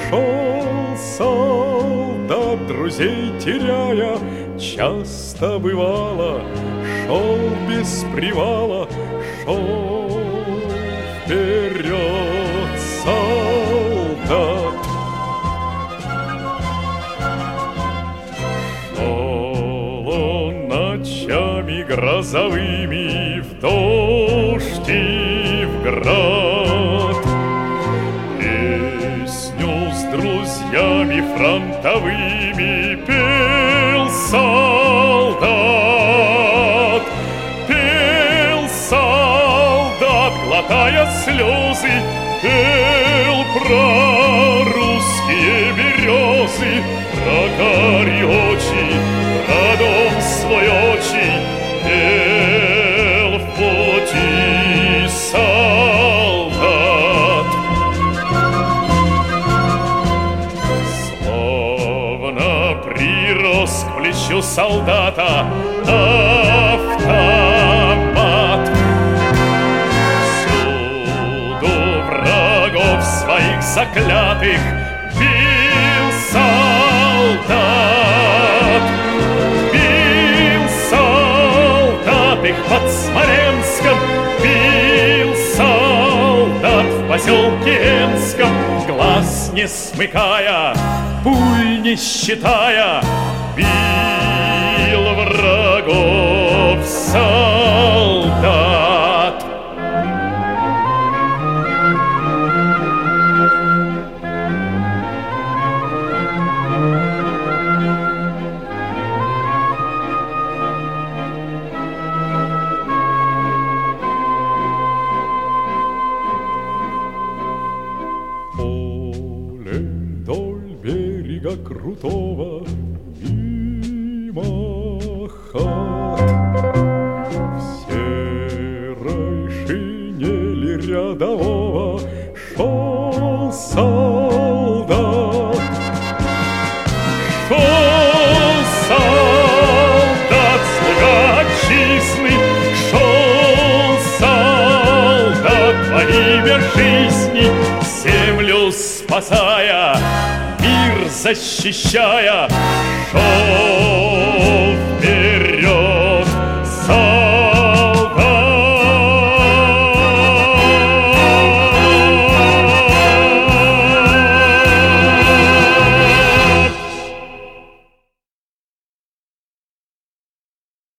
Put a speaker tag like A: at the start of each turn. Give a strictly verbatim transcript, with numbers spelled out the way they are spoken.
A: Шел солдат, друзей теряя, часто бывало, шел без привала, шел вперед солдат. Шел он ночами грозовыми в дождь и в град, песню с друзьями фронтовыми пел солдат, пел солдат, глотая слезы, пел про русские березы, про карие очи, про дом свой отчий, пел в пути солдат. Словно прирос к плечу солдата автомат, всюду врагов своих заклятых бил солдат, бил солдат их под Смоленском, бил солдат в поселке Энском, глаз не смыкая, пуль не считая, бил врагов солдат. Поле вдоль берега крутого, мимо хат, в серой шинели рядового шел солдат. Шел солдат, слуга отчизны, шел солдат во имя жизни, землю спасая, мир защищая, шел